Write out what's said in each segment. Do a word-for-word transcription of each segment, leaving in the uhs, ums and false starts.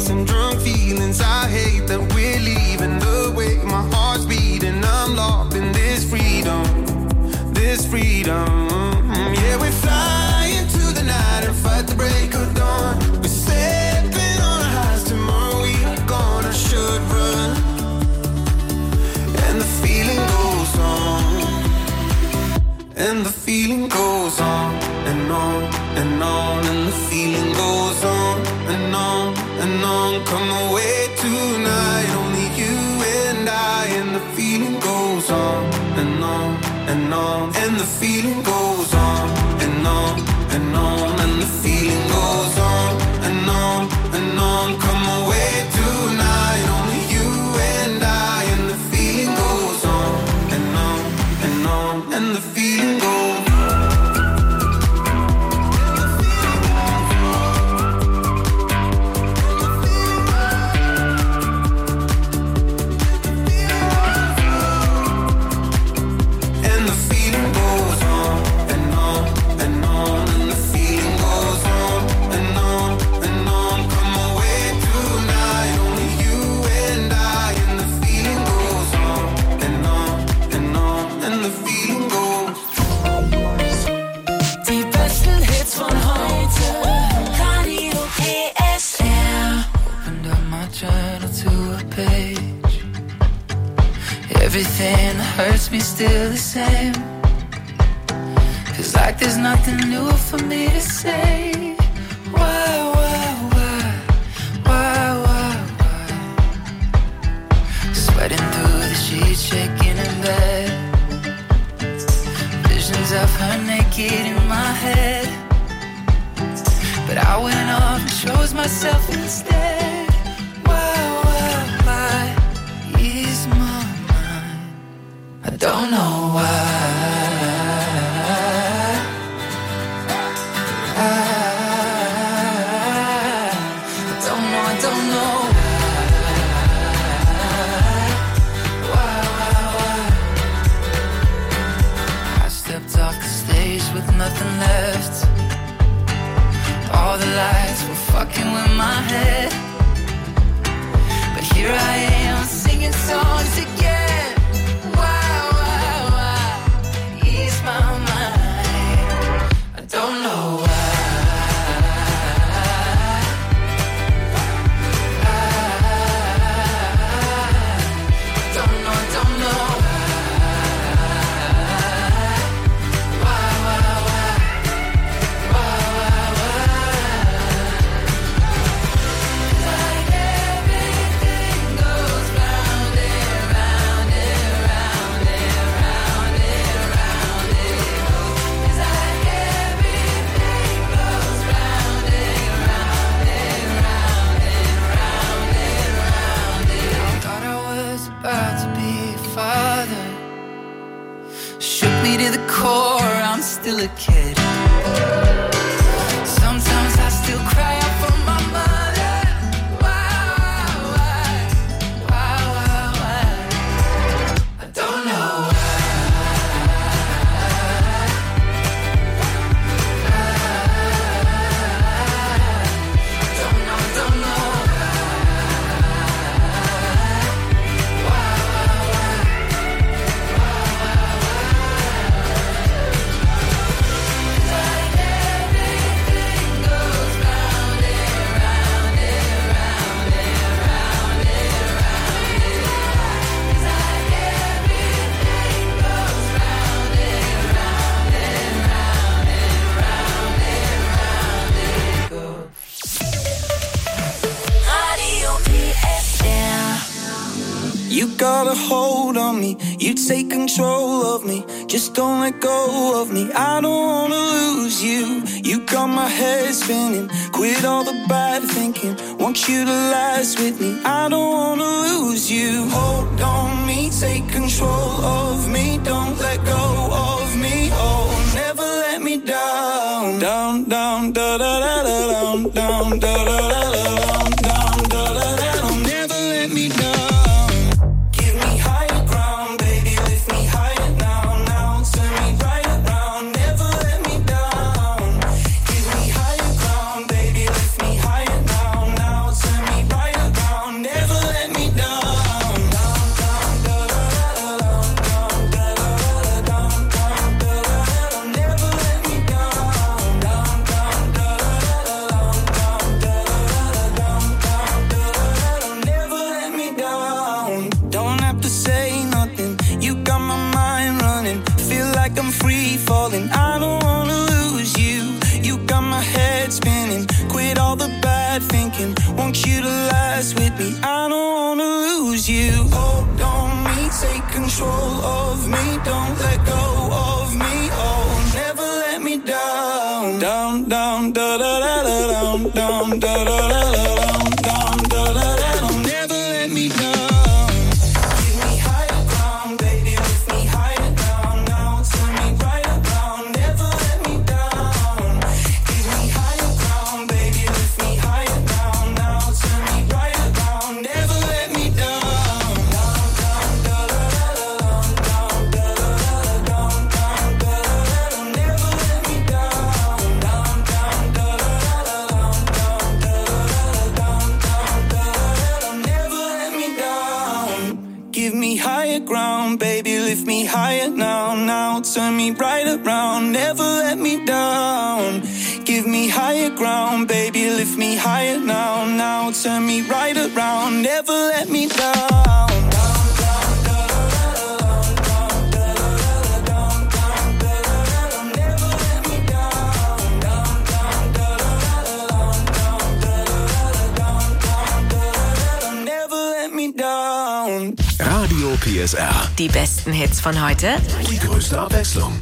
chasing drunk feelings. I hate that we're leaving. The way my heart's beating, I'm locked in this freedom, this freedom. Yeah, we fly into the night and fight the break of dawn. We're stepping on our highs, tomorrow we are gonna should run. And the feeling goes on, and the feeling goes on, and on, and on, and the feeling goes on, and on, and on. Come away tonight, only you and I, and the feeling goes on, and on, and on, and the feeling goes on, and on, and on, and the feeling goes on, and on, and on. Come away tonight, only you and I, and the feeling goes on, and on, and on, and the feeling goes on. Everything that hurts me still the same. Feels like there's nothing new for me to say. Why, why, why, why, why, why? Sweating through the sheets, shaking in bed. Visions of her naked in my head. But I went off and chose myself instead. Why, why, why is my I don't know why. I, I don't know, I don't know why. Why, why, why? I stepped off the stage with nothing left. All the lights were fucking with my head. But here I am singing songs again. My mind, I don't know why. I, I don't know, I don't know why. Why, why, why? Why, why, why? Like everything goes round and round and round and round and round. About to be a father. Shook me to the core, I'm still a kid. Sometimes I still cry out for my mother. Why, why, why, why, why? I don't know why. I don't know, don't know. You got a hold on me, you take control of me. Just don't let go of me, I don't wanna lose you. You got my head spinning, quit all the bad thinking. Want you to last with me, I don't wanna lose you. Hold on me, take control of me. Don't let go of me, oh, never let me down. Down, down, da da da da, down, down, da da da da, down, down, da da da da. Never let me down. Right thinking, want you to last with me. I don't wanna lose you. Hold on me, take control of me. Don't let go of me. Oh, never let me down. Down, down, da da da da down, down, da da da da down, down, da da da da. Never let me down. Lift me higher now, now turn me right around, never let me down. Give me higher ground, baby, lift me higher now, now turn me right around, never let me down. Radio P S R. Die besten Hits von heute. Die größte Abwechslung.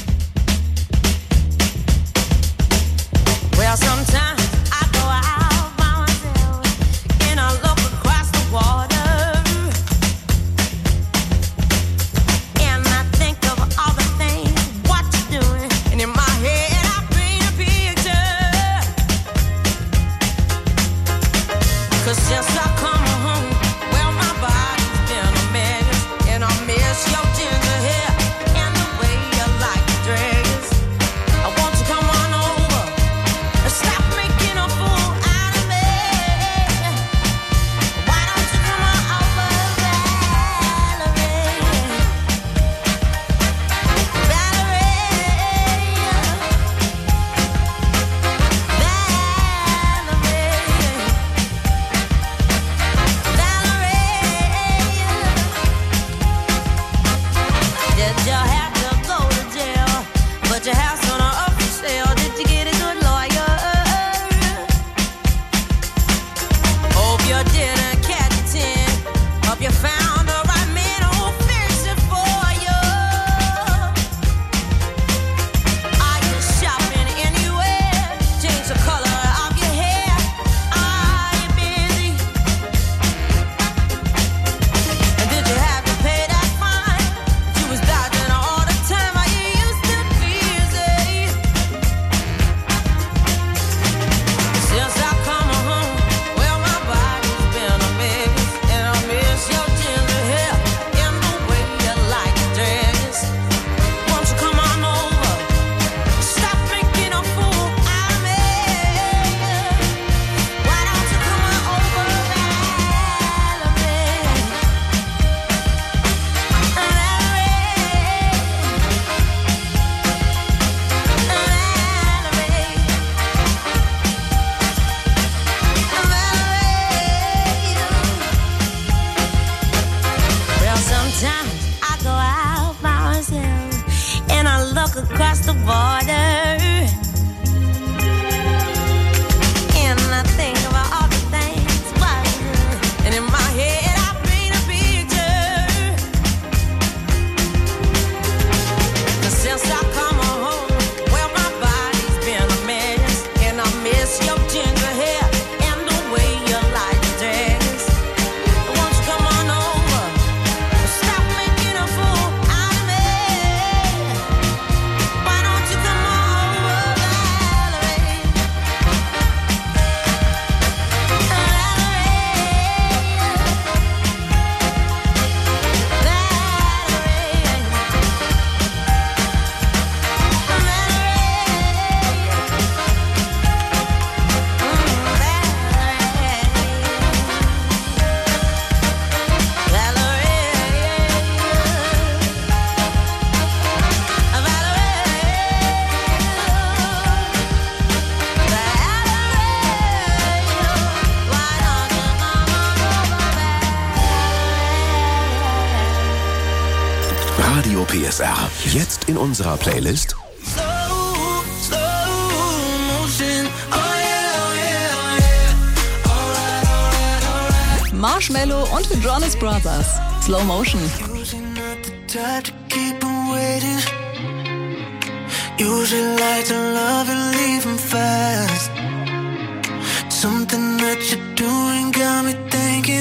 Well, sometimes I go out by myself and I look across the water and I think of all the things what you're doing, and in my head I paint a picture. 'Cause since I come home, well, my body's been a mess, and I miss your ginger hair and the way you like to dress. I want you to come on over and stop making a fool out of me. Why don't you come on over, Valerie? Valerie, Valerie, Valerie. Did you have to go to jail? But your house on a up for sale. Did you get a good lawyer? Hope you didn't catch a tin. Hope you found the right man who'll fix it for you. Are you shopping anywhere? Change the color of your hair. Are you busy? And did you have to pay that fine? You was dodging all the time. Are you used to busy? Since I come home, well, my body's been a mess, and I miss your ginger hair and the way you like to dress. Won't you come on over? Stop making a fool out of me. Why don't you come on over, Valerie? Well, sometimes I go out by myself and I look across the border and I think about all the things what I do. And in my head I paint a picture. 'Cause since I come home, well, my body's been a mess, and I miss your ginger hair and the way you like to dress. Won't you come on over? Stop making a fool out of me. Why don't you come on over, Valerie? Radio P S R. Jetzt in unserer Playlist Slow, slow motion. Oh yeah, oh yeah, oh yeah. Marshmello und Jonas Brothers. Slow Motion. Usually like to love and leave them fast. Something that you're doing got me thinking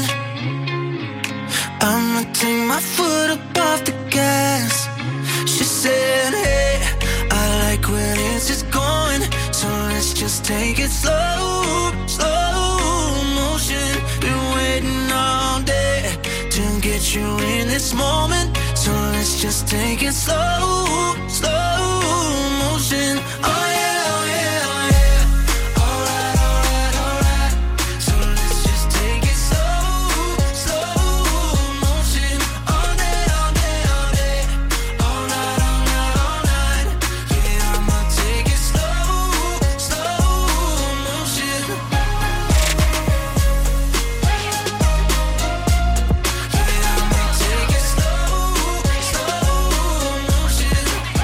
I'ma take my foot up off the gas. She said, hey, I like when it's just going, so let's just take it slow, slow motion. Been waiting all day to get you in this moment, so let's just take it slow, slow motion. Oh yeah, oh yeah, oh yeah. Alright, alright, alright. So let's just take it slow, slow motion. All day, all day, all day. All night, all night, all night. Yeah, I'ma take it slow, slow motion. Yeah, I'ma take it slow, slow motion.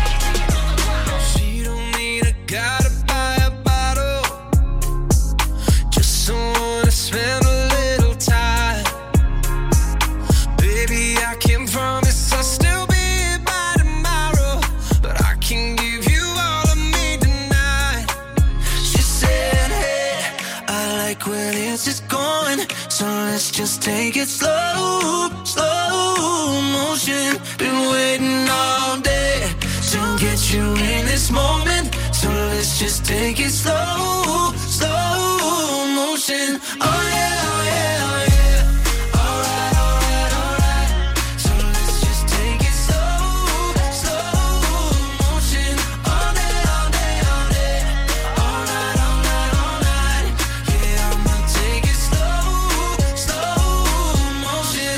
She don't need a guy to buy a bottle, just someone to spend a little time. Baby, I can promise I'll still be here by tomorrow, but I can give you all of me tonight. She said, hey, I like when it's just going, so let's just take it slow, slow motion. Been waiting all day to get you in this moment, so let's just take it slow, slow motion. Oh yeah, oh yeah, oh yeah. Alright, alright, alright. So let's just take it slow, slow motion. All day, all day, all day. All night, all night, all night. Yeah, I'ma take it slow, slow motion.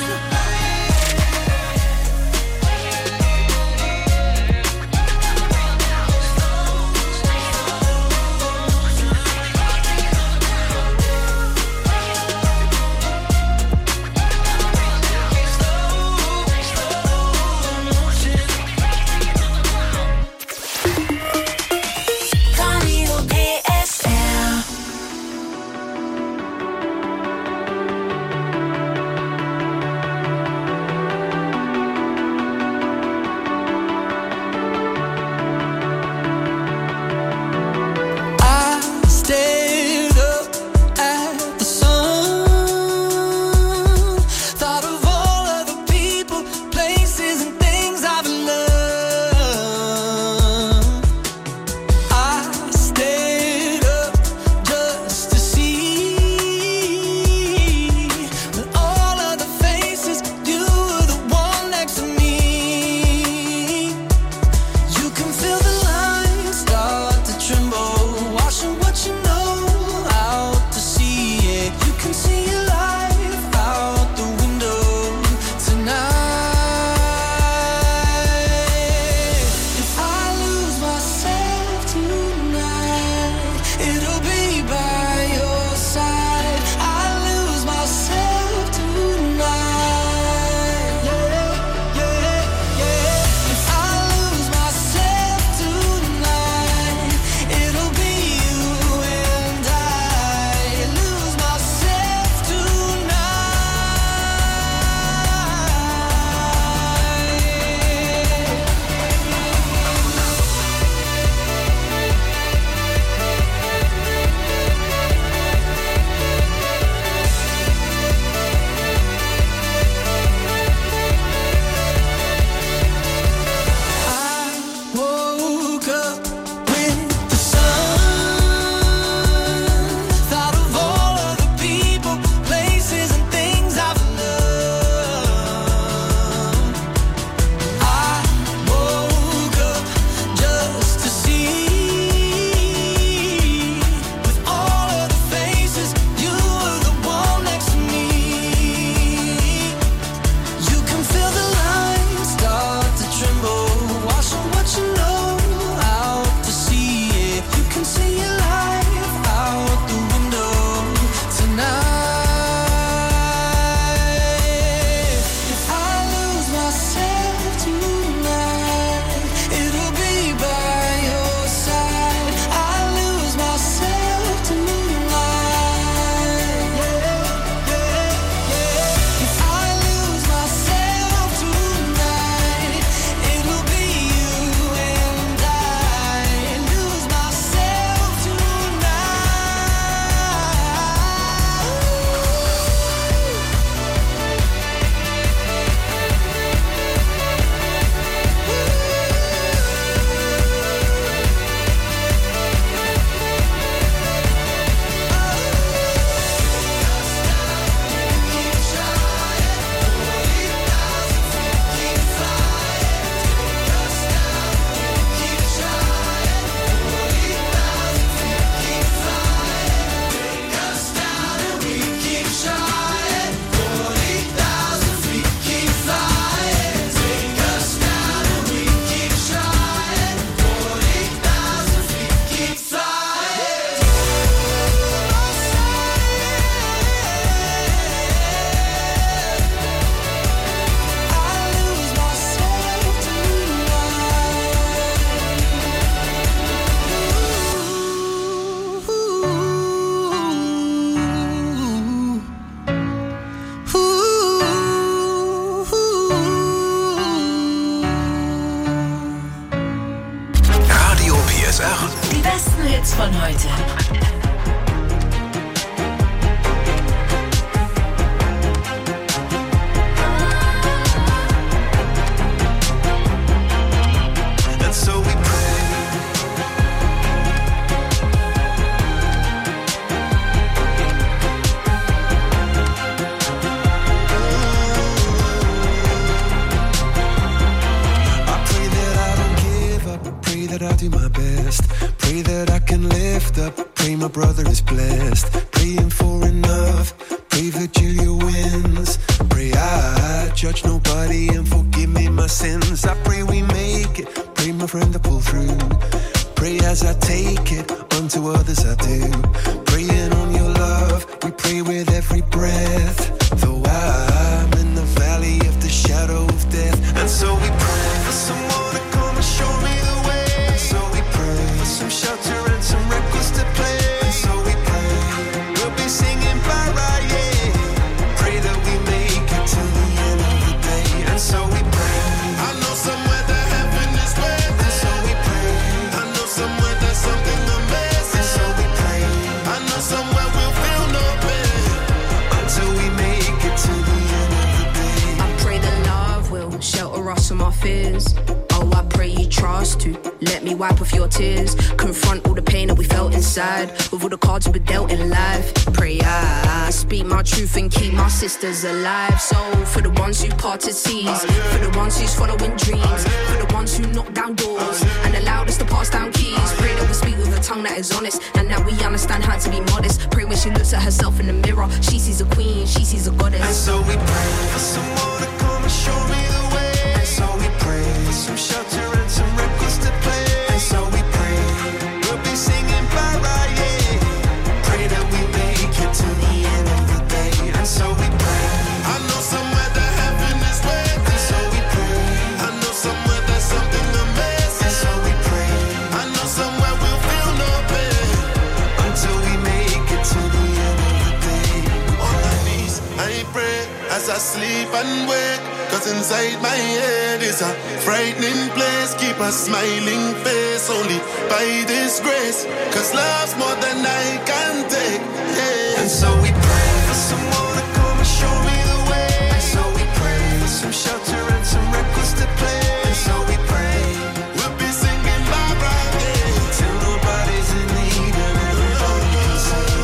do my best. Pray that I can lift up. Pray my brother is blessed. Praying for enough. Pray Virgilia wins. Pray I judge nobody and forgive me my sins. I pray we make it. Pray my friend to pull through. Pray as I take it, unto others I do. Praying on your love, we pray with every breath. Though I'm in the valley of the shadow of death. And so we pray for someone to come and show me the way. And so we pray for some shelter and some records to play. And so we pray, we'll be singing para, yeah. Pray that we make it to the end of the day. And so we pray, I know somewhere that heaven is waiting. And so we pray, I know somewhere there's something amazing. And so we pray, I know somewhere we'll feel no pain until we make it to the end of the day. I pray that love will shelter us from our fears. Oh, I pray you trust to let me wipe off your tears. Confront all the pain that we felt inside with all the cards we were dealt in life. Pray I speak my truth and keep my sisters alive. So for the ones who parted seas, for the ones who's following dreams, for the ones who knock down doors and allowed us to pass down keys. Pray that we speak with a tongue that is honest and that we understand how to be modest. Pray when she looks at herself in the mirror, she sees a queen, she sees a goddess. And so we pray for someone to come and show me the way. And so we pray for some shelter and some records to play. And so we pray, we'll be singing para, yeah. Pray that we make it to the end of the day. And so we pray, I know somewhere that heaven is waiting. And so we pray, I know somewhere there's something amazing. And so we pray, I know somewhere we'll feel no pain until we make it to the end of the day. On my knees, I pray as I sleep and wake. Cause inside my head is a frightening place. Keep a smiling face only by this grace. Cause love's more than I can take, yeah. And so we pray for someone to come and show me the way. And so we pray for some shelter and some records to play. And so we pray, we'll be singing Barbara, yeah. Till nobody's in need and everybody can sing.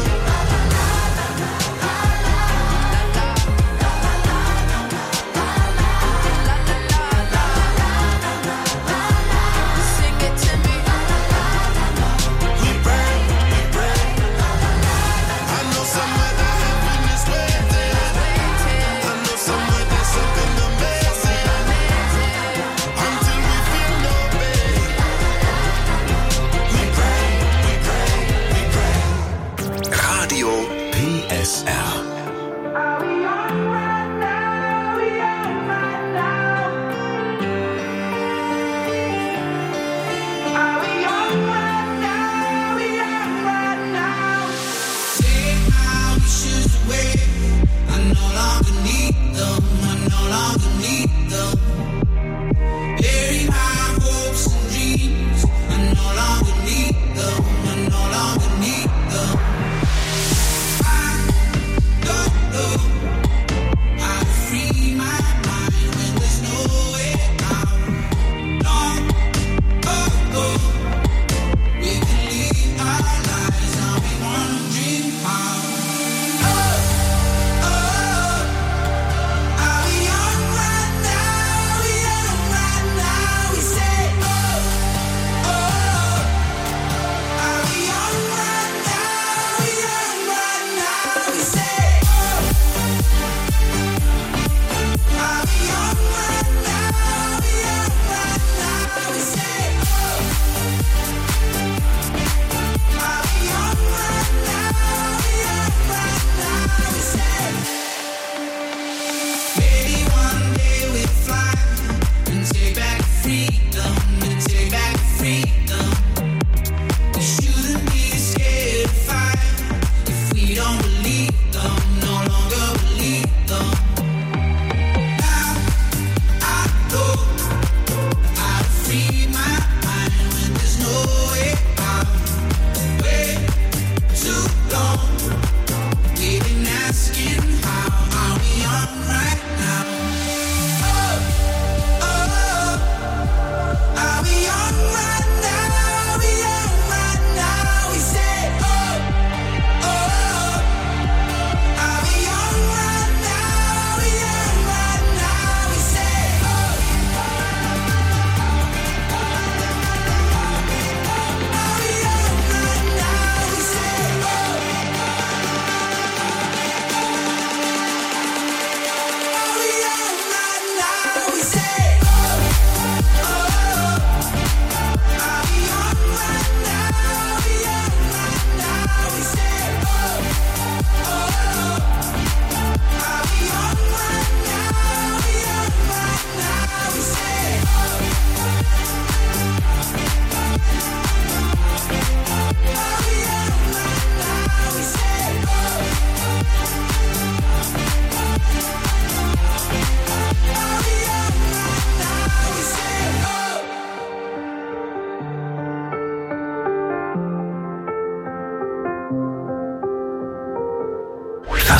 P S R.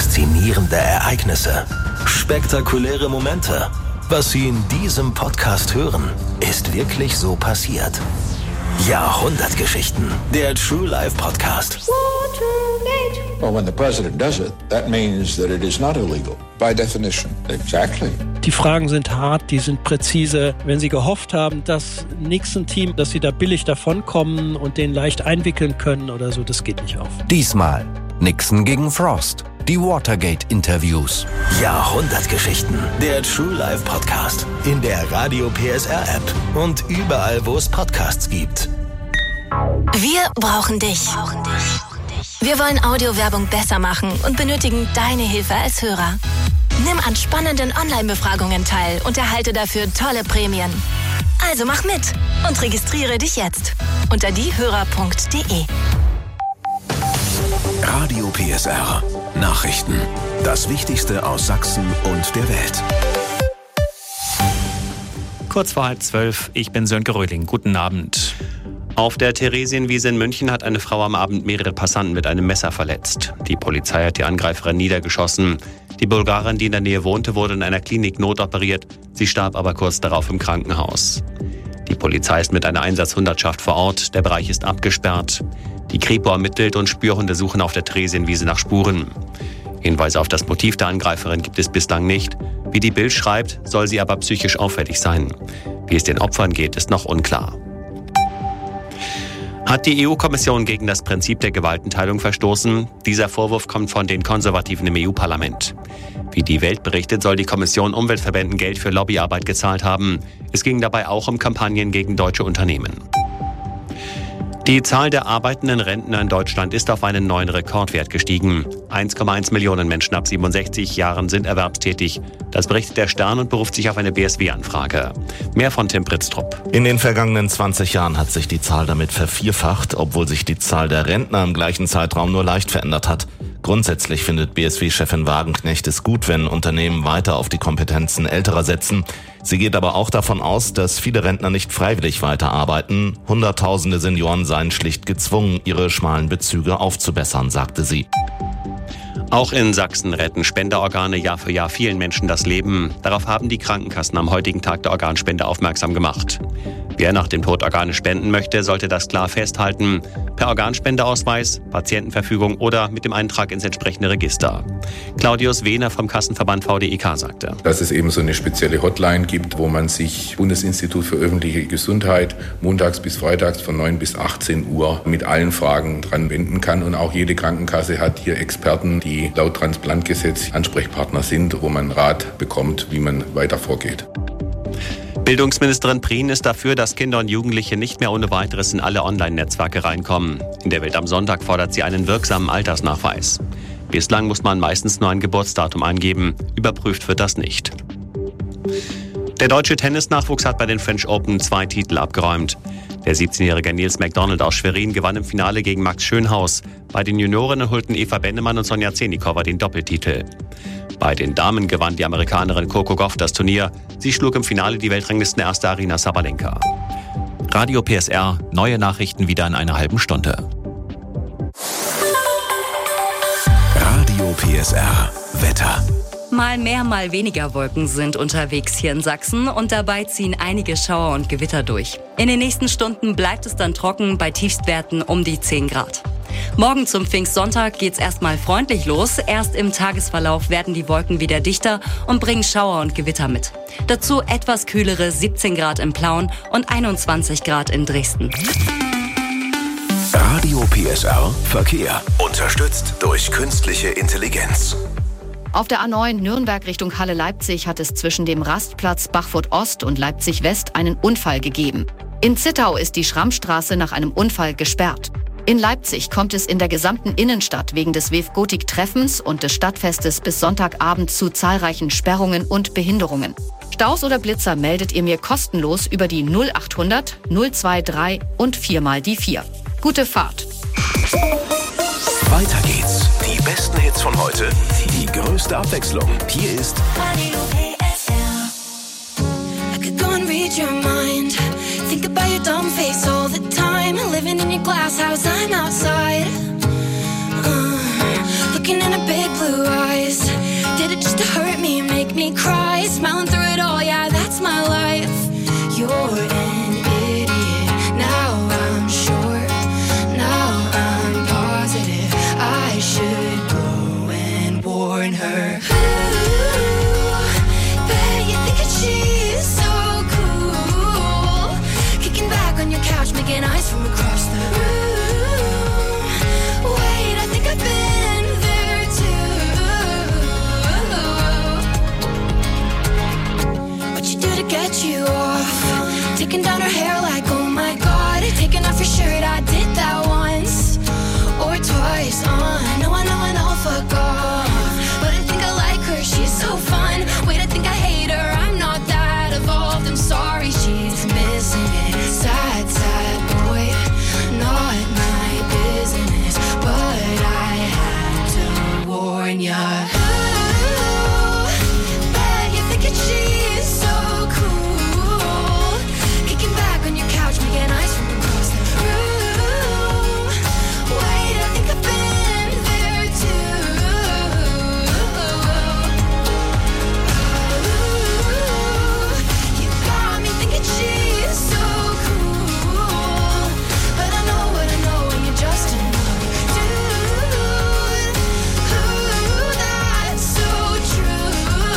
Faszinierende Ereignisse. Spektakuläre Momente. Was Sie in diesem Podcast hören, ist wirklich so passiert. Jahrhundertgeschichten. Der True Life Podcast. Well, when the president does it, that means that it is not illegal. By definition. Exactly. Die Fragen sind hart, die sind präzise. Wenn Sie gehofft haben, dass Nixon-Team, dass Sie da billig davonkommen und den leicht einwickeln können oder so, das geht nicht auf. Diesmal Nixon gegen Frost. Die Watergate-Interviews. Jahrhundertgeschichten. Der True Life Podcast. In der Radio P S R App und überall, wo es Podcasts gibt. Wir brauchen dich. Wir wollen Audiowerbung besser machen und benötigen deine Hilfe als Hörer. Nimm an spannenden Online-Befragungen teil und erhalte dafür tolle Prämien. Also mach mit und registriere dich jetzt unter diehörer punkt de. Radio P S R. Nachrichten. Das Wichtigste aus Sachsen und der Welt. Kurz vor halb zwölf, ich bin Sönke Röhling. Guten Abend. Auf der Theresienwiese in München hat eine Frau am Abend mehrere Passanten mit einem Messer verletzt. Die Polizei hat die Angreiferin niedergeschossen. Die Bulgarin, die in der Nähe wohnte, wurde in einer Klinik notoperiert. Sie starb aber kurz darauf im Krankenhaus. Die Polizei ist mit einer Einsatzhundertschaft vor Ort. Der Bereich ist abgesperrt. Die Kripo ermittelt und Spürhunde suchen auf der Theresienwiese nach Spuren. Hinweise auf das Motiv der Angreiferin gibt es bislang nicht. Wie die Bild schreibt, soll sie aber psychisch auffällig sein. Wie es den Opfern geht, ist noch unklar. Hat die E U-Kommission gegen das Prinzip der Gewaltenteilung verstoßen? Dieser Vorwurf kommt von den Konservativen im E U-Parlament. Wie die Welt berichtet, soll die Kommission Umweltverbänden Geld für Lobbyarbeit gezahlt haben. Es ging dabei auch um Kampagnen gegen deutsche Unternehmen. Die Zahl der arbeitenden Rentner in Deutschland ist auf einen neuen Rekordwert gestiegen. eins Komma eins Millionen Menschen ab siebenundsechzig Jahren sind erwerbstätig. Das berichtet der Stern und beruft sich auf eine B S W-Anfrage. Mehr von Tim Britztrup. In den vergangenen zwanzig Jahren hat sich die Zahl damit vervierfacht, obwohl sich die Zahl der Rentner im gleichen Zeitraum nur leicht verändert hat. Grundsätzlich findet B S W-Chefin Wagenknecht es gut, wenn Unternehmen weiter auf die Kompetenzen Älterer setzen. Sie geht aber auch davon aus, dass viele Rentner nicht freiwillig weiterarbeiten. Hunderttausende Senioren seien schlicht gezwungen, ihre schmalen Bezüge aufzubessern, sagte sie. Auch in Sachsen retten Spenderorgane Jahr für Jahr vielen Menschen das Leben. Darauf haben die Krankenkassen am heutigen Tag der Organspende aufmerksam gemacht. Wer nach dem Tod Organe spenden möchte, sollte das klar festhalten. Per Organspendeausweis, Patientenverfügung oder mit dem Eintrag ins entsprechende Register. Claudius Wehner vom Kassenverband V D I K sagte, dass es eben so eine spezielle Hotline gibt, wo man sich Bundesinstitut für öffentliche Gesundheit montags bis freitags von neun bis achtzehn Uhr mit allen Fragen dran wenden kann. Und auch jede Krankenkasse hat hier Experten, die laut Transplantgesetz Ansprechpartner sind, wo man Rat bekommt, wie man weiter vorgeht. Bildungsministerin Prien ist dafür, dass Kinder und Jugendliche nicht mehr ohne weiteres in alle Online-Netzwerke reinkommen. In der Welt am Sonntag fordert sie einen wirksamen Altersnachweis. Bislang muss man meistens nur ein Geburtsdatum eingeben. Überprüft wird das nicht. Der deutsche Tennisnachwuchs hat bei den French Open zwei Titel abgeräumt. Der siebzehnjährige Nils McDonald aus Schwerin gewann im Finale gegen Max Schönhaus. Bei den Juniorinnen holten Eva Bennemann und Sonja Zenikowa den Doppeltitel. Bei den Damen gewann die Amerikanerin Coco Gauff das Turnier. Sie schlug im Finale die Weltranglistenerste Aryna Sabalenka. Radio P S R, neue Nachrichten wieder in einer halben Stunde. Radio P S R, Wetter. Mal mehr, mal weniger Wolken sind unterwegs hier in Sachsen und dabei ziehen einige Schauer und Gewitter durch. In den nächsten Stunden bleibt es dann trocken bei Tiefstwerten um die zehn Grad. Morgen zum Pfingstsonntag geht's erstmal freundlich los. Erst im Tagesverlauf werden die Wolken wieder dichter und bringen Schauer und Gewitter mit. Dazu etwas kühlere siebzehn Grad im Plauen und einundzwanzig Grad in Dresden. Radio P S R Verkehr. Unterstützt durch künstliche Intelligenz. Auf der A neun Nürnberg Richtung Halle-Leipzig hat es zwischen dem Rastplatz Bachfurt-Ost und Leipzig-West einen Unfall gegeben. In Zittau ist die Schrammstraße nach einem Unfall gesperrt. In Leipzig kommt es in der gesamten Innenstadt wegen des W E F Gotik-Treffens und des Stadtfestes bis Sonntagabend zu zahlreichen Sperrungen und Behinderungen. Staus oder Blitzer meldet ihr mir kostenlos über die null achthundert null drei und vier mal die vier. Gute Fahrt! Weiter geht's. Die besten Hits von heute, die größte Abwechslung. Hier ist Radio P S R. I could go and read your mind. Think about your dumb face all the time. Living in your glass house, I'm outside. Uh, look looking in her big blue eyes. Did it just to hurt me and make me cry? Smiling through it all, yeah, that's my life. You're an idiot, now I'm sure. Now I'm positive I should go and warn her. Ooh, bet you think that she's so cool. Kicking back on your couch, making eyes from across the room. Wait, I think I've been there too. What you do to get you off? Taking down her hair like, oh my god. Taking off your shirt, I did that once or twice. Uh, I know, I know, I know, fuck off. But I think I like her, she's so fun. Wait, I think I hate her, I'm not that evolved. I'm sorry, she's missing it. Sad, sad boy, not my business. But I had to warn ya. Ooh, bet you think that she's so cool. Kicking back on your couch, making eyes from across the room. Wait, I think I've been there too. Ooh, you got me thinking she's so cool. But I know what I know, and you're just another dude. Ooh, that's so true.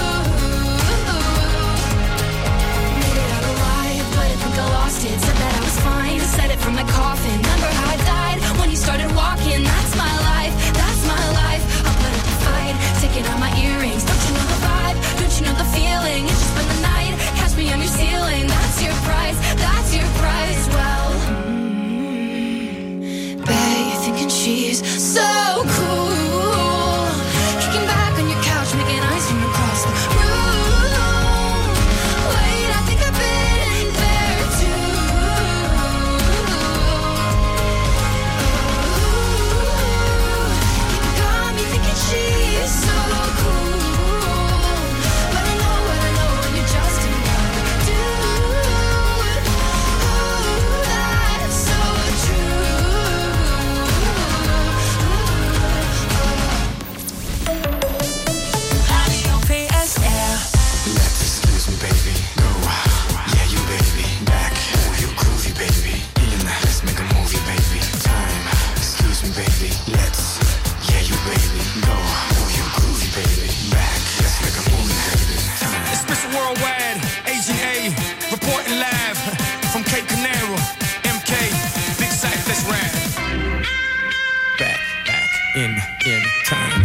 Made it out alive, but I think I lost it. Said that I was fine, said it from the coffin. Remember how I died when you started walking? That's my life, that's my life. I'll put up a fight, taking out my earrings. Don't you know the vibe? Don't you know the feeling? It's just been the night, catch me on your ceiling. That's your price, that's your price. Well, mm, bet you're thinking she's so cool. Kicking back on your couch, making eyes from across the room. Wait, I think I've been there too. You got me thinking she's so cool. But I know what I know, and you're just another dude. Ooh, that's so P S L. Let's excuse me, baby. Go. Yeah, you baby. Back. Oh, you groovy, baby. In. Let's make a movie, baby. Time. Excuse me, baby. Let's. Yeah, you baby. Go. Oh, you groovy, baby. Back. Let's make a movie, baby. Time. It's Mister Worldwide, Agent A, reporting live from Cape Canaveral, M K, Big Sight, let's ride. Back, back, in, in time.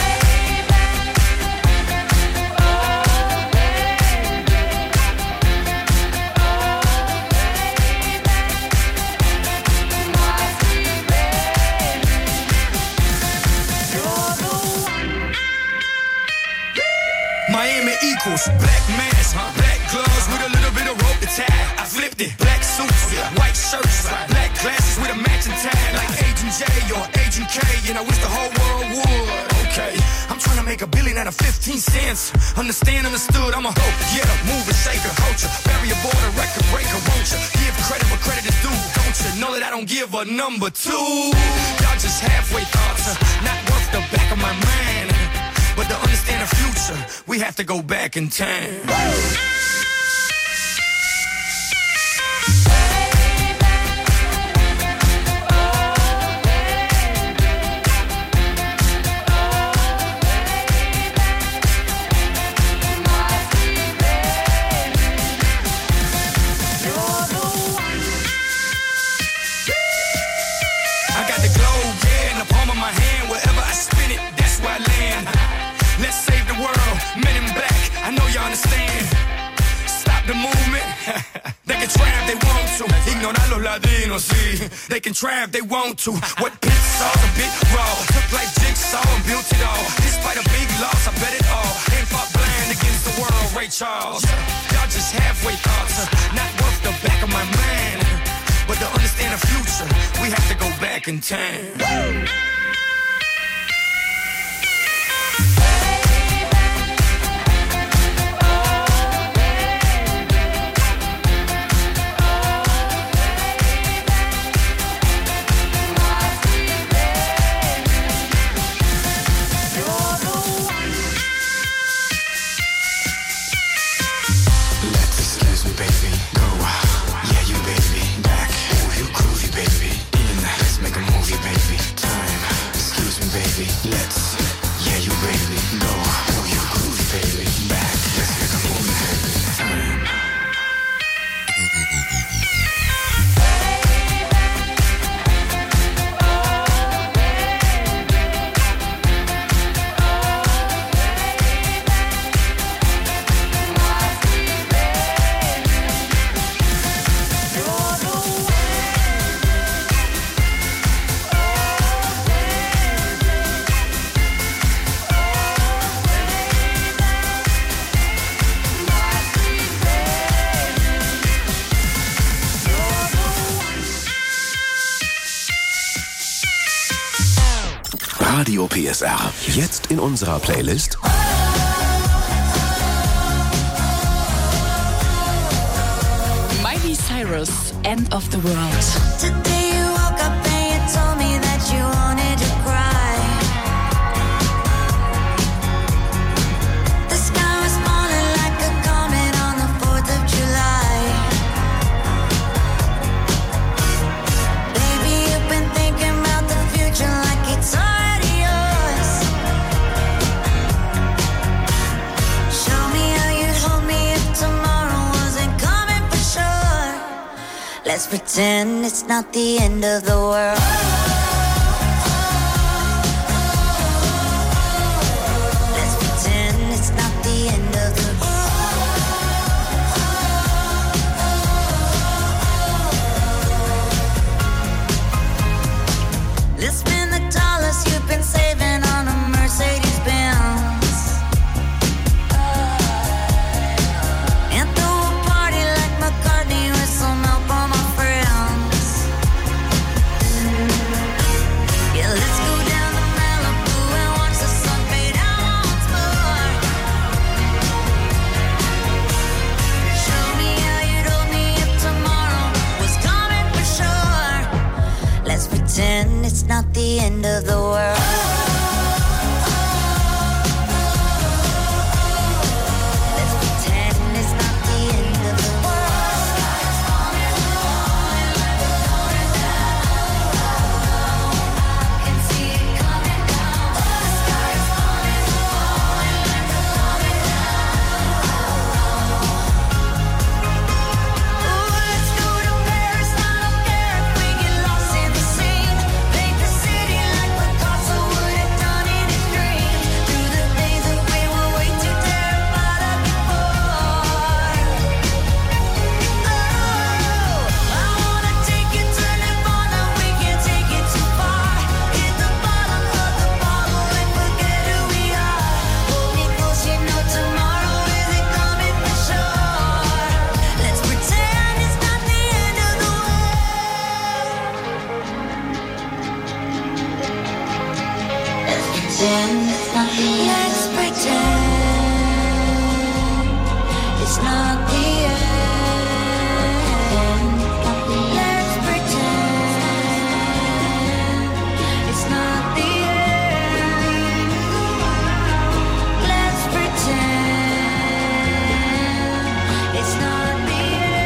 Miami equals black mask, black gloves with a little bit of rope to tie. I flipped it, black suits, white shirts, black glasses with a matching tie, like Agent J or Agent K, and I wish the whole world would. Okay, I'm trying to make a billion out of fifteen cents. Understand, understood, I'm a hoe, yeah, mover, shaker, culture, barrier border, record breaker, won't you? Give credit where credit is due, don't you? Know that I don't give a number two. Y'all just halfway thoughts, not worth the back of my mind. But to understand the future, we have to go back in time. I got the globe, yeah, in the palm of my hand. Wherever I spin it, that's where I land. Let's save the world, men in black, I know you understand. Stop the movement. They can try if they want to. Ignorar los latinos, sí. They can try if they want to. What pits all a bit raw. Took like jigsaw and built it all. Despite a big loss, I bet it all. Ain't fought blind against the world, Ray Charles. Y'all just halfway thoughts, not worth the back of my mind. But to understand the future, we have to go back in time. P S R. Jetzt in unserer Playlist Miley Cyrus, End of the World. Today you woke up and you told me that you wanted to cry. The sky was falling like a comet on the fourth of July. Baby, you've been thinking about the future like it's already yours. Show me how you'd hold me if tomorrow wasn't coming for sure. Let's pretend it's not the end of the world. Let's pretend it's not the end of the world. Let's spend the dollars you've been saving on a Mercedes Benz. And throw a party like McCartney with some help on my friends. Yeah, let's go down to Malibu and watch the sun fade out once more. Show me how you'd hold me if tomorrow was coming for sure. Let's pretend it's not the end of the world. Let's pretend it's not the end of the world. I can see it coming down. The sky is falling, falling, coming down. Oh, let's go to Paris. I don't care if we get lost in the scene. Paint the city like Picasso would have done in his dream. Through the days that we were way too terrified of before. Oh, I wanna take you to Nirvana. We can't take it too far. Hit the bottom of the bottle and forget who we are. Hold me close, you know tomorrow isn't coming for sure. Let's pretend it's not the end of the world. Let's pretend it's not the end. Let's pretend it's not the end. Let's pretend it's not the end. Let's pretend it's not the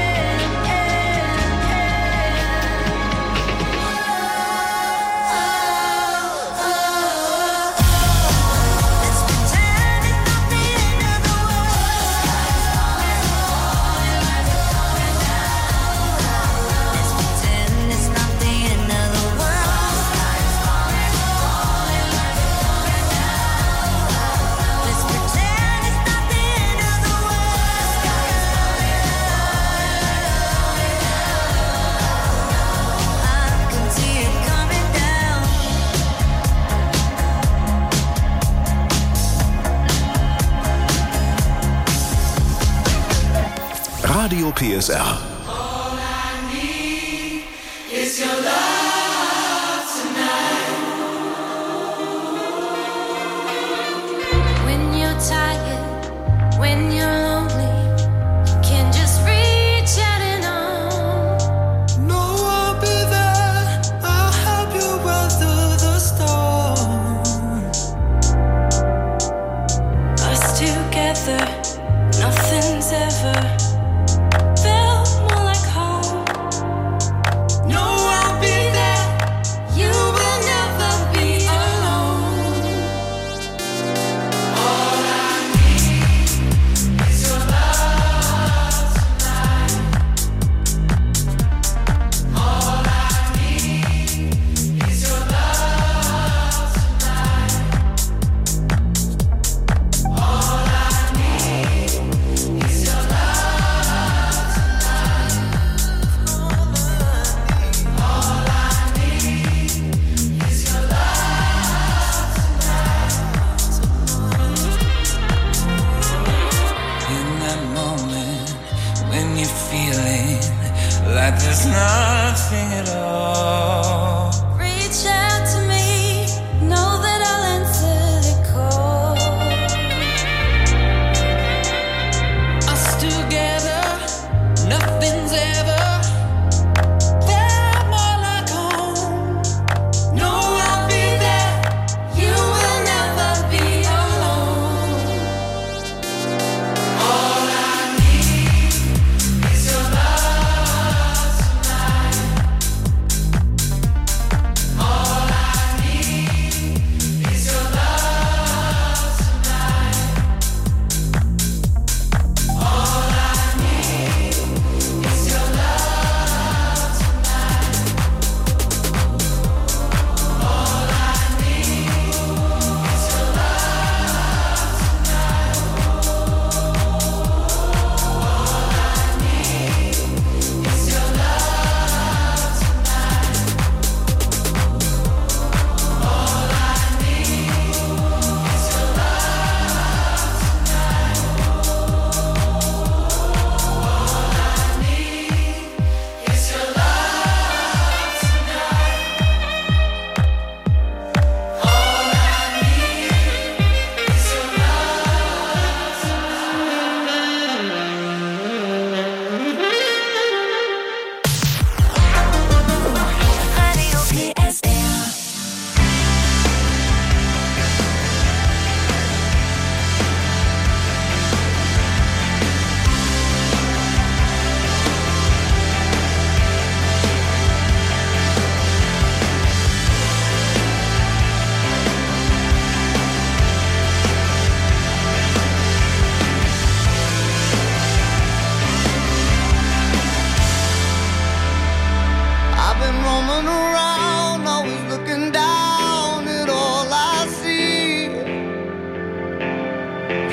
Radio P S R. It's your love tonight. When you're tired, when you're lonely, you can just reach out and on. No, I'll be there. I'll help you weather the storm. Us together, nothing's ever felt more like home. No, I'll be there. You will never be alone. All I need is your love tonight. All I need is your love tonight. All I need is your love tonight. All I need is your love In that moment when you're feeling like there's nothing at all. Reach out to me, know that I'll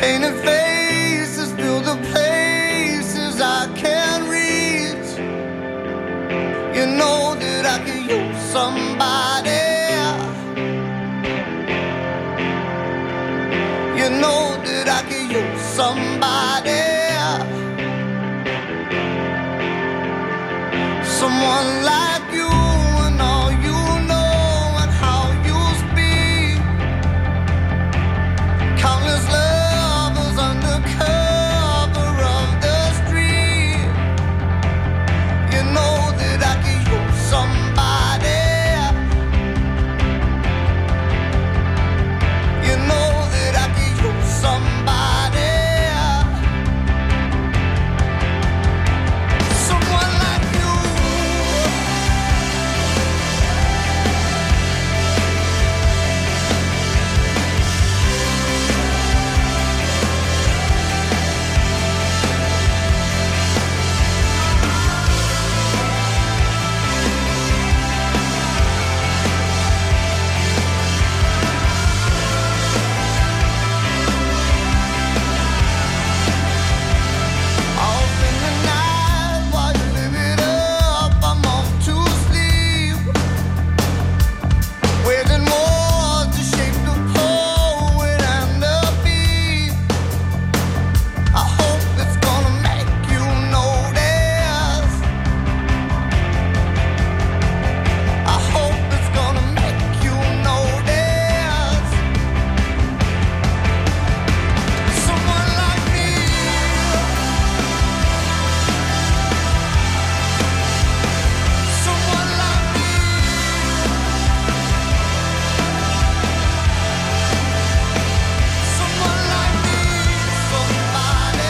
Painted faces fill the places I can't reach. You know that I could use somebody. You know that I could use somebody. Someone like you and all you know and how you speak. Countless lovers under cover of the street. You know that I could use somebody. You know that I could use somebody. Someone like you. Off in the night while you live it up, I'm off to sleep. Waging wars to shape the poet and the beat. I hope it's gonna make you notice. I hope it's gonna make you notice. Someone like me. Someone like me. Someone like me. Somebody.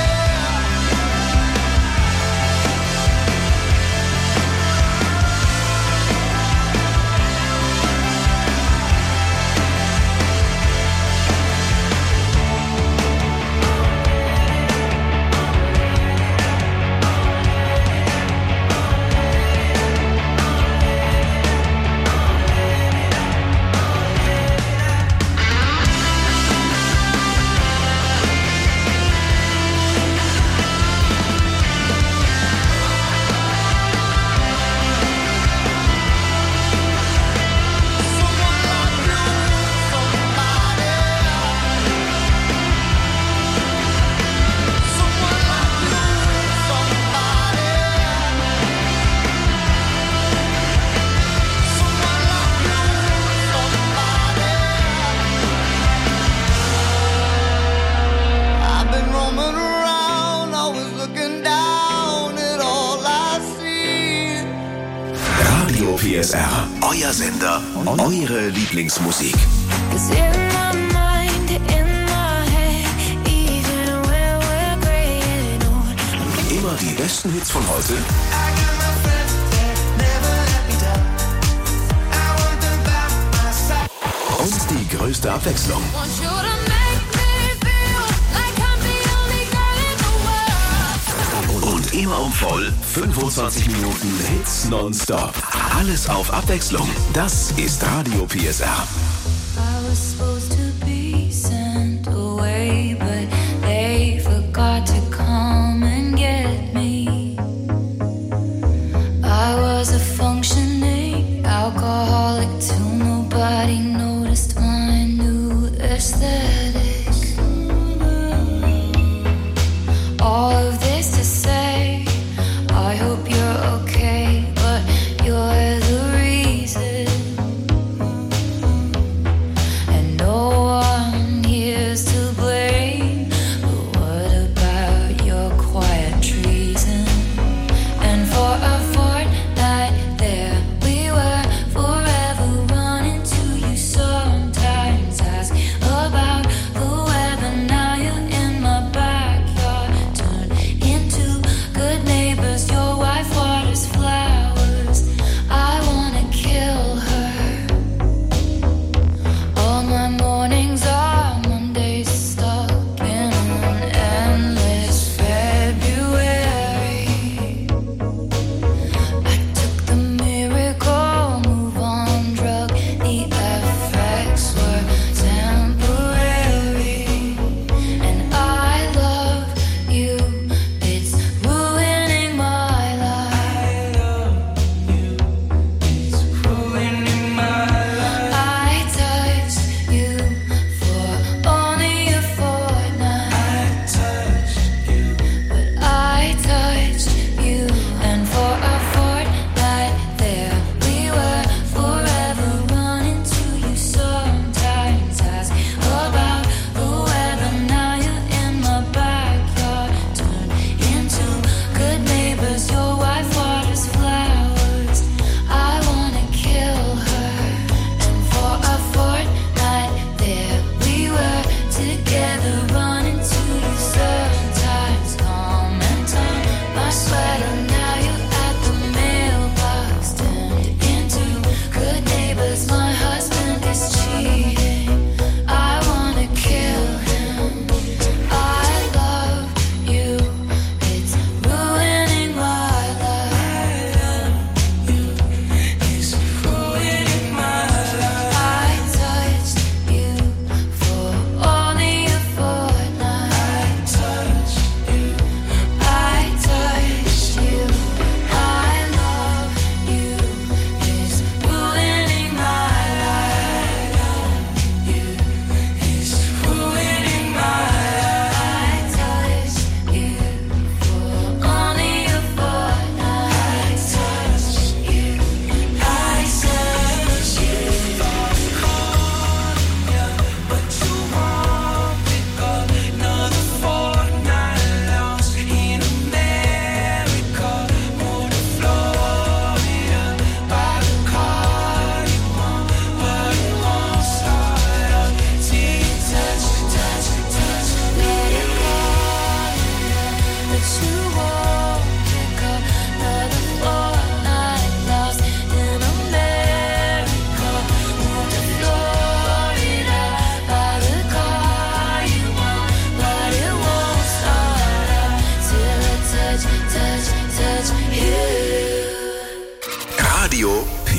I've been roaming around, always looking down at all I see. Radio P S R, euer Sender, eure Lieblingsmusik. It's in my mind, in my head, even when we're graying old. Immer die besten Hits von heute und die größte Abwechslung. Want you to make me feel like I'm the only girl in the world. Und immer um voll fünfundzwanzig Minuten Hits nonstop. Alles auf Abwechslung. Das ist Radio P S R. I was supposed to be sent away, but they forgot to come and get me. I was a functioning alcoholic till nobody noticed my new aesthetic. All of this to say, I hope you're okay, but you're the reason.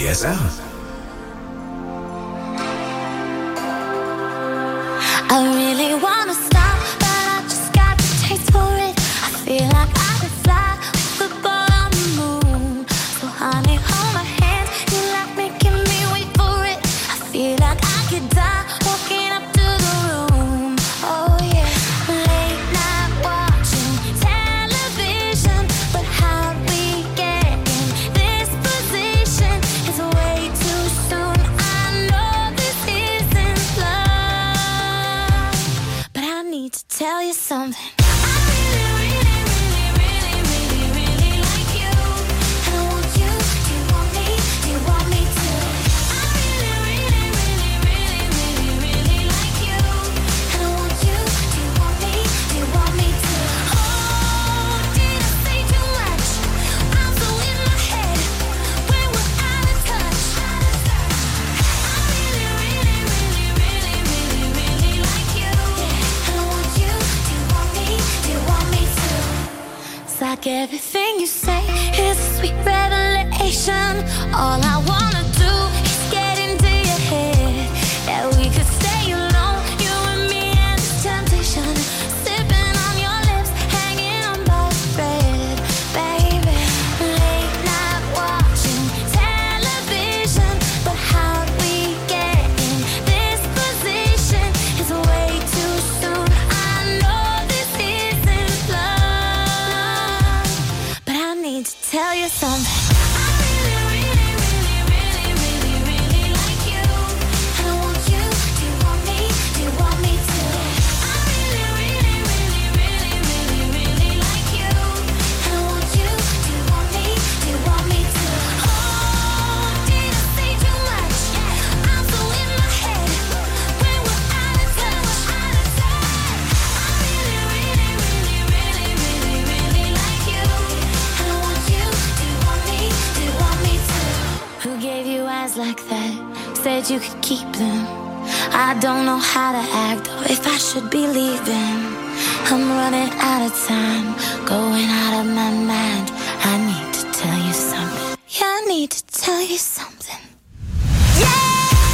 W S R. I really wanna stop, but I just got the taste for it. I feel like I could fly with the ball on the moon. So honey, hold my hand, you like making me wait for it. I feel like I could die walking up to the room. Oh yeah, late night watching television, but how we get in this position is way too soon. I know this isn't love, but I need to tell you something. Like everything you say is a sweet revelation. All I wanna do is get into your head. That we could stay alone, you and me and this temptation. Sipping on your lips, hanging on by a thread, baby. Late night watching television, but how we get in this position is way too soon. I know this isn't love, but I need to tell you something. Like that, said you could keep them. I don't know how to act or if I should be leaving. I'm running out of time, going out of my mind. I need to tell you something. Yeah, I need to tell you something. Yeah!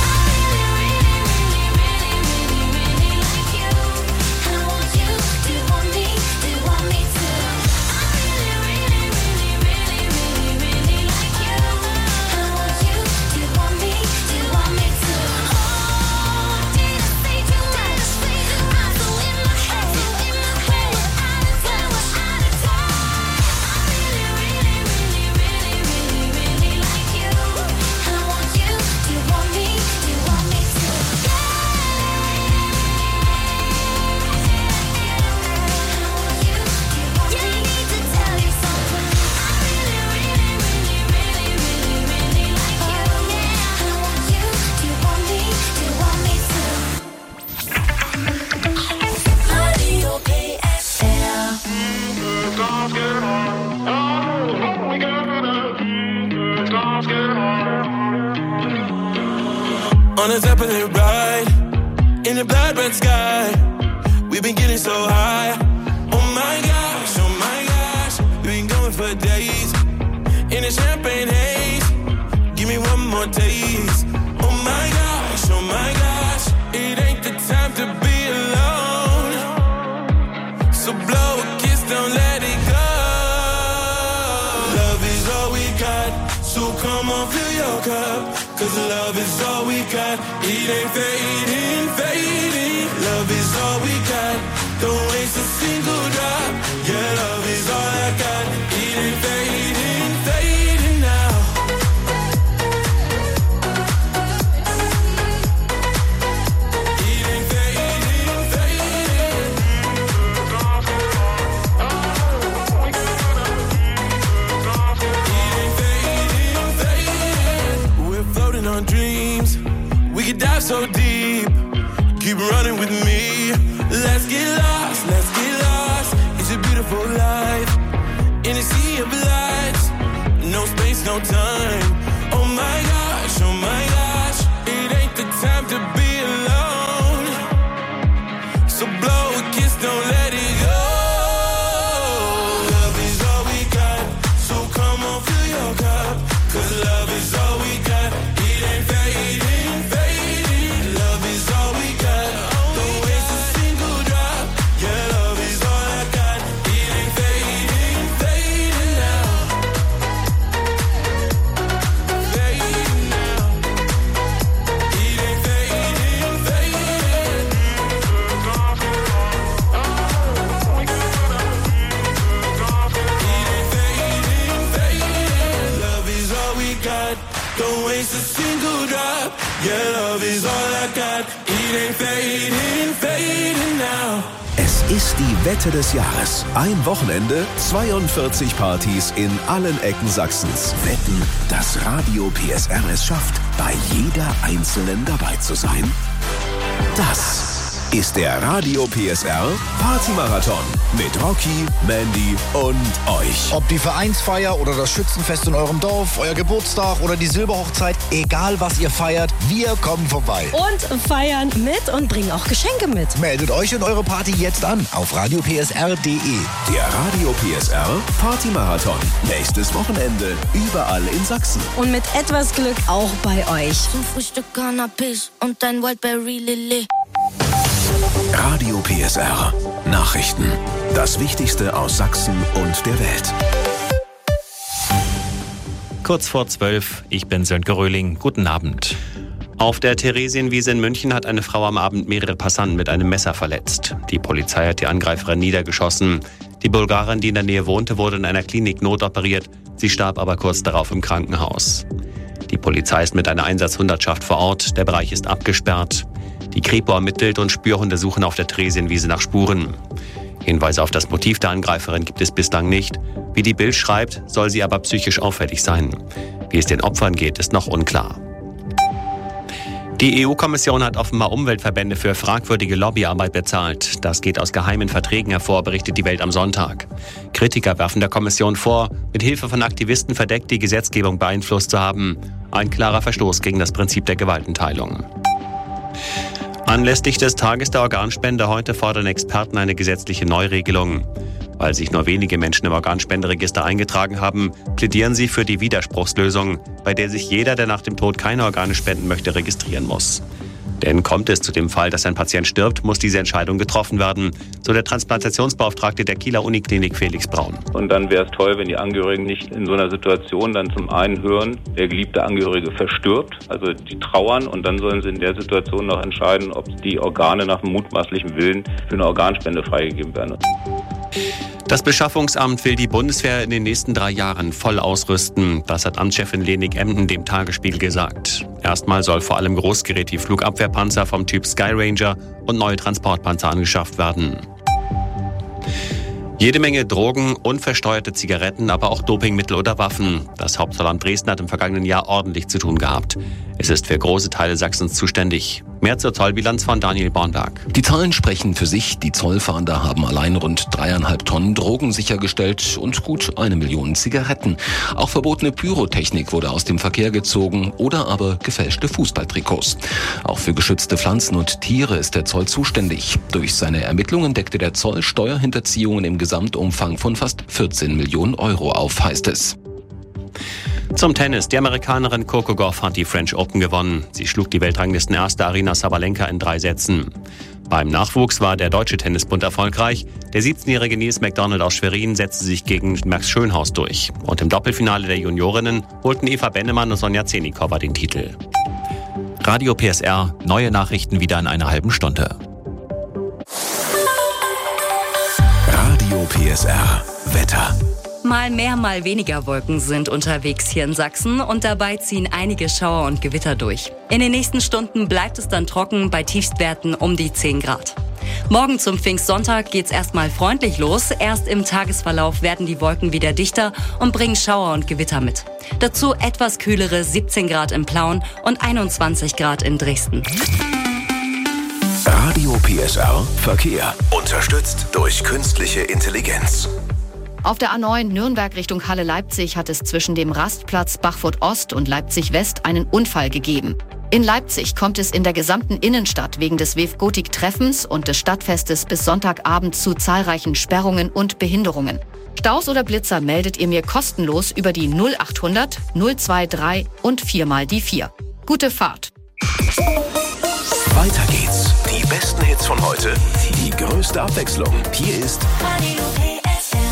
On a Zeppelin ride, in the blood red sky, we've been getting so high. Oh my gosh, oh my gosh, we've been going for days, in a champagne haze, give me one more taste. Oh my gosh, oh my gosh, it ain't the time to be alone, so blow a kiss, don't let it go. Love is all we got, so come on, fill your cup. Cause love is all we got, it ain't fading, fading. Love is all we got, don't waste a single drop. Yeah, love is all I got, it ain't fading, fading now. It ain't fading, fading. It ain't fading, fading. We're floating on dreams, we could dive so deep. Keep running with me, let's get lost, let's get lost. It's a beautiful life, in a sea of lights. No space, no time. Oh my gosh, oh my gosh, it ain't the time to be alone, so blow a kiss, don't let it go. Love is all we got, so come on, fill your cup. Cause love is all we got, waste a single drop. Your love is all I got. It ain't fading, fading now. Es ist die Wette des Jahres. Ein Wochenende, zweiundvierzig Partys in allen Ecken Sachsens. Wetten, dass Radio P S R es schafft, bei jeder einzelnen dabei zu sein? Das ist der Radio P S R Partymarathon mit Rocky, Mandy und euch. Ob die Vereinsfeier oder das Schützenfest in eurem Dorf, euer Geburtstag oder die Silberhochzeit, egal was ihr feiert, wir kommen vorbei. Und feiern mit und bringen auch Geschenke mit. Meldet euch und eure Party jetzt an auf radio p s r punkt d e. Der Radio P S R Partymarathon. Nächstes Wochenende überall in Sachsen. Und mit etwas Glück auch bei euch. Zum Frühstück Cannabis und ein Wildberry Lilly. Radio P S R. Nachrichten. Das Wichtigste aus Sachsen und der Welt. Kurz vor zwölf, ich bin Sönke Röhling. Guten Abend. Auf der Theresienwiese in München hat eine Frau am Abend mehrere Passanten mit einem Messer verletzt. Die Polizei hat die Angreiferin niedergeschossen. Die Bulgarin, die in der Nähe wohnte, wurde in einer Klinik notoperiert. Sie starb aber kurz darauf im Krankenhaus. Die Polizei ist mit einer Einsatzhundertschaft vor Ort. Der Bereich ist abgesperrt. Die Kripo ermittelt und Spürhunde suchen auf der Theresienwiese nach Spuren. Hinweise auf das Motiv der Angreiferin gibt es bislang nicht. Wie die Bild schreibt, soll sie aber psychisch auffällig sein. Wie es den Opfern geht, ist noch unklar. Die E U-Kommission hat offenbar Umweltverbände für fragwürdige Lobbyarbeit bezahlt. Das geht aus geheimen Verträgen hervor, berichtet die Welt am Sonntag. Kritiker werfen der Kommission vor, mit Hilfe von Aktivisten verdeckt die Gesetzgebung beeinflusst zu haben. Ein klarer Verstoß gegen das Prinzip der Gewaltenteilung. Anlässlich des Tages der Organspende heute fordern Experten eine gesetzliche Neuregelung. Weil sich nur wenige Menschen im Organspenderegister eingetragen haben, plädieren sie für die Widerspruchslösung, bei der sich jeder, der nach dem Tod keine Organe spenden möchte, registrieren muss. Denn kommt es zu dem Fall, dass ein Patient stirbt, muss diese Entscheidung getroffen werden, so der Transplantationsbeauftragte der Kieler Uniklinik Felix Braun. Und dann wäre es toll, wenn die Angehörigen nicht in so einer Situation dann zum einen hören, der geliebte Angehörige verstirbt, also die trauern, und dann sollen sie in der Situation noch entscheiden, ob die Organe nach dem mutmaßlichen Willen für eine Organspende freigegeben werden. Das Beschaffungsamt will die Bundeswehr in den nächsten drei Jahren voll ausrüsten. Das hat Amtschefin Lenik Emden dem Tagesspiegel gesagt. Erstmal soll vor allem Großgerät wie Flugabwehrpanzer vom Typ Skyranger und neue Transportpanzer angeschafft werden. Jede Menge Drogen, unversteuerte Zigaretten, aber auch Dopingmittel oder Waffen. Das Hauptzollamt Dresden hat im vergangenen Jahr ordentlich zu tun gehabt. Es ist für große Teile Sachsens zuständig. Mehr zur Zollbilanz von Daniel Bornberg. Die Zahlen sprechen für sich. Die Zollfahnder haben allein rund dreieinhalb Tonnen Drogen sichergestellt und gut eine Million Zigaretten. Auch verbotene Pyrotechnik wurde aus dem Verkehr gezogen oder aber gefälschte Fußballtrikots. Auch für geschützte Pflanzen und Tiere ist der Zoll zuständig. Durch seine Ermittlungen deckte der Zoll Steuerhinterziehungen im Gesamtumfang von fast vierzehn Millionen Euro auf, heißt es. Zum Tennis. Die Amerikanerin Coco Gauff hat die French Open gewonnen. Sie schlug die Weltranglistenerste Aryna Sabalenka in drei Sätzen. Beim Nachwuchs war der Deutsche Tennisbund erfolgreich. Der siebzehnjährige Nils McDonald aus Schwerin setzte sich gegen Max Schönhaus durch. Und im Doppelfinale der Juniorinnen holten Eva Bennemann und Sonja Zenikova den Titel. Radio P S R, neue Nachrichten wieder in einer halben Stunde. Radio P S R, Wetter. Mal mehr, mal weniger Wolken sind unterwegs hier in Sachsen und dabei ziehen einige Schauer und Gewitter durch. In den nächsten Stunden bleibt es dann trocken bei Tiefstwerten um die zehn Grad. Morgen zum Pfingstsonntag geht's erstmal freundlich los. Erst im Tagesverlauf werden die Wolken wieder dichter und bringen Schauer und Gewitter mit. Dazu etwas kühlere siebzehn Grad im Plauen und einundzwanzig Grad in Dresden. Radio P S R Verkehr. Unterstützt durch künstliche Intelligenz. Auf der A neun Nürnberg Richtung Halle-Leipzig hat es zwischen dem Rastplatz Bachfurt Ost und Leipzig West einen Unfall gegeben. In Leipzig kommt es in der gesamten Innenstadt wegen des W E F Gotik-Treffens und des Stadtfestes bis Sonntagabend zu zahlreichen Sperrungen und Behinderungen. Staus oder Blitzer meldet ihr mir kostenlos über die null achthundert null drei und vier mal die vier. Gute Fahrt. Weiter geht's. Die besten Hits von heute, die größte Abwechslung. Hier ist Radio P S R.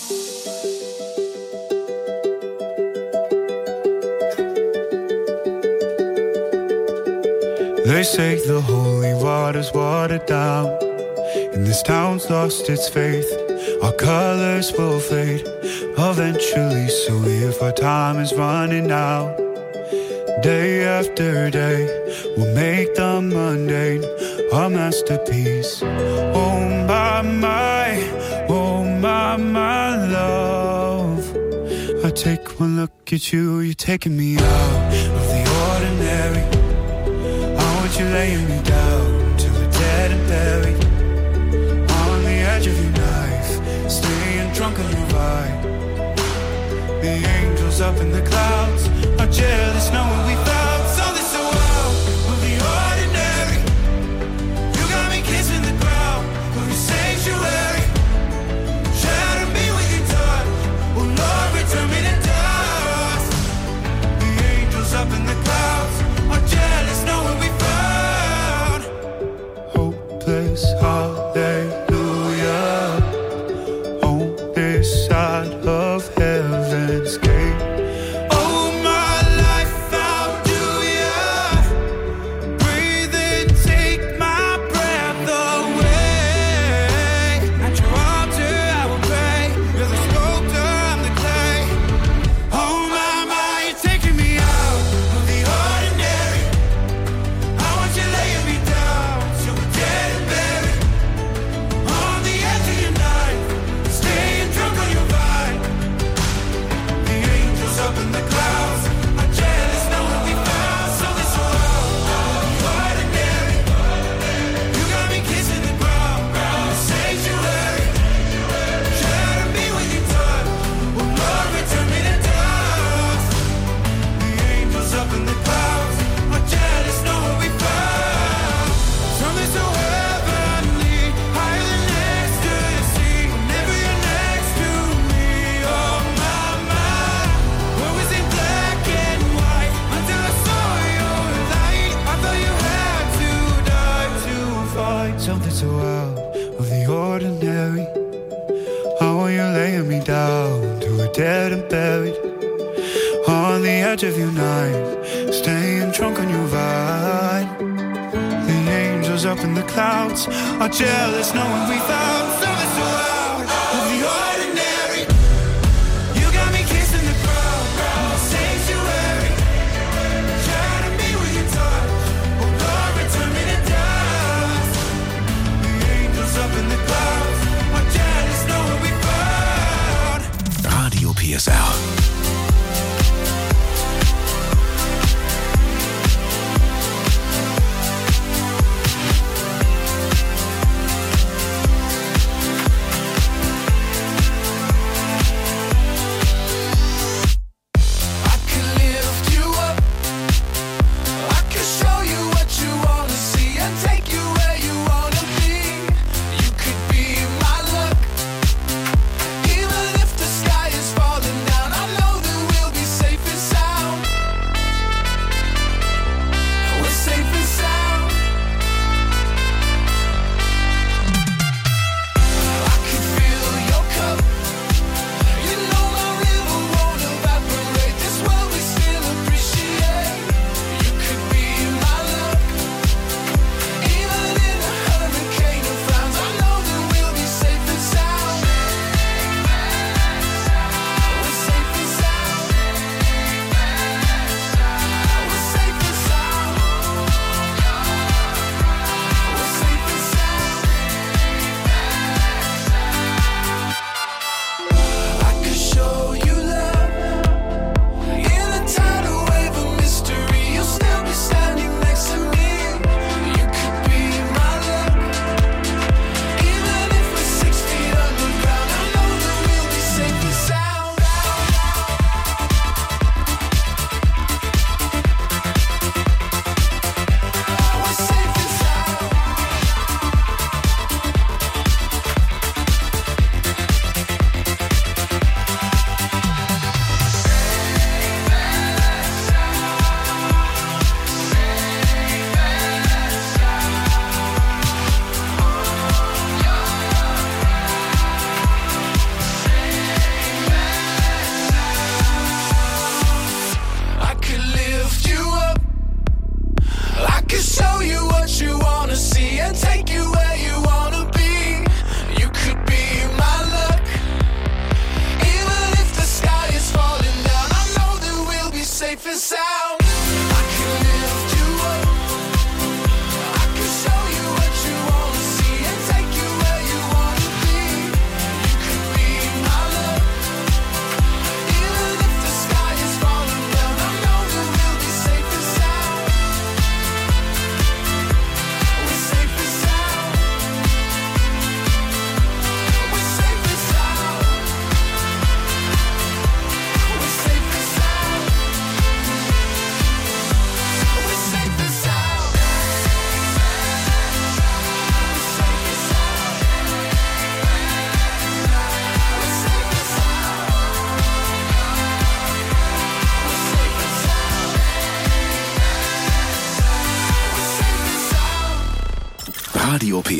They say the holy water's watered down, and this town's lost its faith. Our colors will fade eventually, so if our time is running out, day after day. We'll make the mundane a masterpiece. Oh my, my, oh my, my love. I take one look at you, you're taking me out of the ordinary. I want you laying me down till we're dead and buried. On the edge of your knife, staying drunk on your vine. The angels up in the clouds are jealous knowing we found something so wild of the ordinary. You got me kissing the ground of your sanctuary. Shatter me with your touch, oh Lord, return me to dust. The angels up in the clouds are jealous knowing we found hopeless hallelujah on this side of heaven's gate. Oh, my life found you, yeah. Breathe in, take my breath away. At your altar I will pray. You're the sculptor, I'm the clay. Oh, my, my, you're taking me out of the ordinary. I want you laying me down till we're dead and buried. On the edge of your knife, staying drunk on your vine. The angels up in the clouds are jealous knowing we found something so wild, ordinary. You got me kissing the ground, the sanctuary. Shatter me with your touch, oh Lord, return me to dust. The angels up in the clouds are jealous knowing we found something so heavenly, higher than ecstasy. Whenever you're next to me, oh my, my. What was in black and white until I saw your light? I thought you had to die to find something so out of the ordinary. I want you laying me down till we're dead and buried. On the edge of your knife, staying drunk on your vine. The angels up in the clouds are jealous knowing we found something so out of the ordinary. You got me kissing the ground, the sanctuary. Shatter me with your touch, oh Lord, return me to dust. The angels up in the clouds are jealous knowing we found Radio P S R. I can lift you up. I can show you what you wanna see and take you where you wanna be. You could be my luck. Even if the sky is falling down,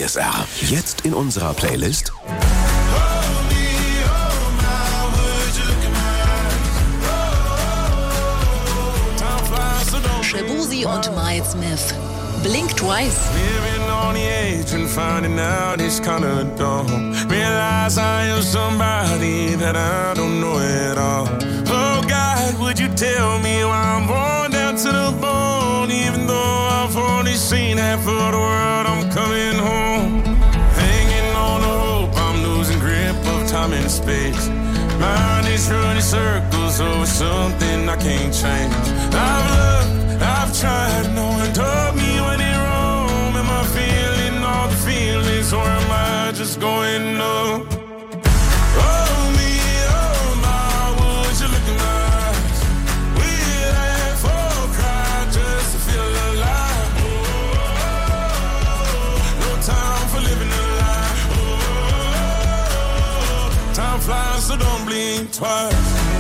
S R. Jetzt in unserer Playlist Shabuzi und Miles Smith. Blink Twice. Living on the edge and finding out it's kinda dumb. Realize I am somebody that I don't know at all. Oh God, would you tell me why I'm worn down to the bone? Even though I've only seen half of the world, I'm coming home. Hanging on the hope, I'm losing grip of time and space. Mind is running circles over something I can't change. I've looked, I've tried, no one told me when it wrong. Am I feeling all the feelings, or am I just going numb? Oh me, oh my, would you look in my eyes? We laugh or cry just to feel alive. Oh, no time for living a lie. Oh, time flies, so don't blink twice.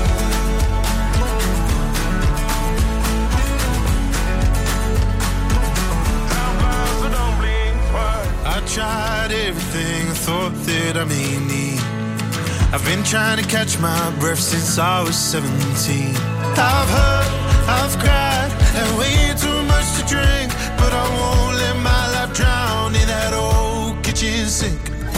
I tried everything I thought that I may need. I've been trying to catch my breath since I was seventeen. I've hurt, I've cried, and way too much to drink, but I won't let my life drown in that old kitchen sink.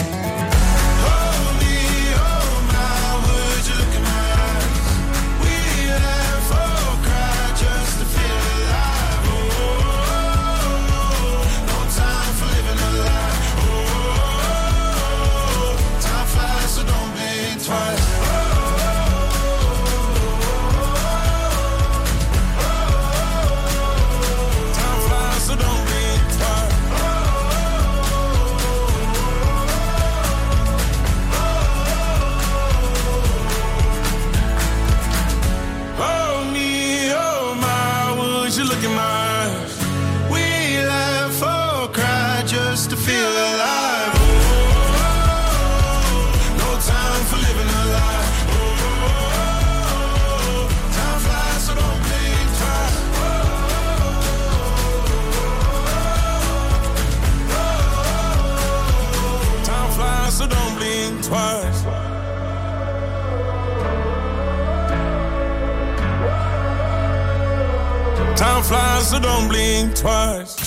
Time flies, so don't blink twice.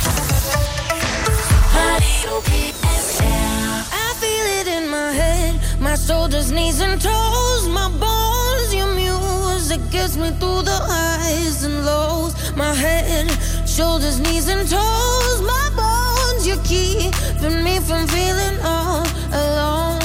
I feel it in my head, my shoulders, knees and toes, my bones, your music gets me through the highs and lows. My head, shoulders, knees and toes, my bones, you keeping me from feeling all alone.